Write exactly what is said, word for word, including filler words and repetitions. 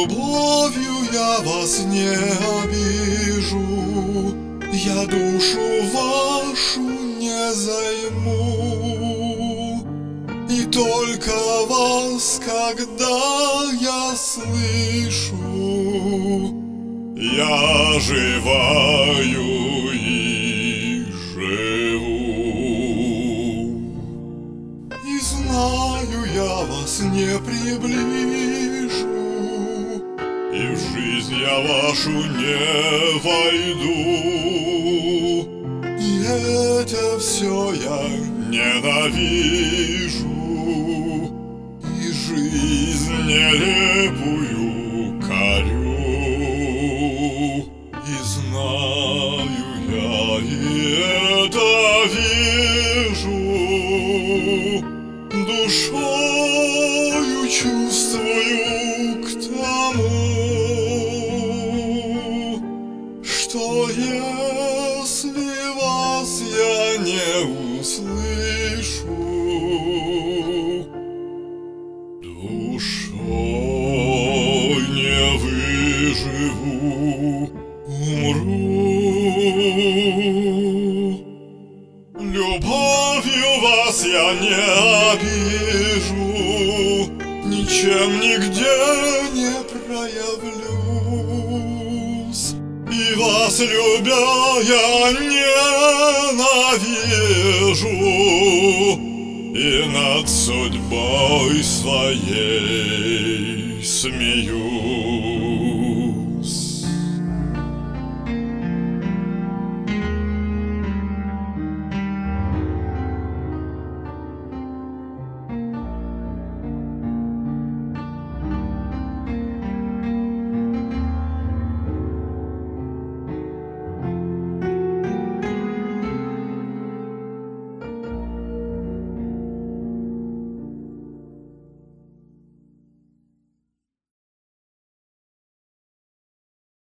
Любовью я вас не обижу, я душу вашу не займу. И только вас, когда я слышу, я живаю и живу. И знаю, я вас не приближу, и в жизнь я вашу не войду. И это все я ненавижу, и жизнь нелепую корю. И знаю я, и это вижу, душою чувствую к тому, что если вас я не услышу, душой не выживу, умру. Любовью вас я не обижу, ничем нигде не проявлюсь. И вас любя я ненавижу, и над судьбой своей смеюсь.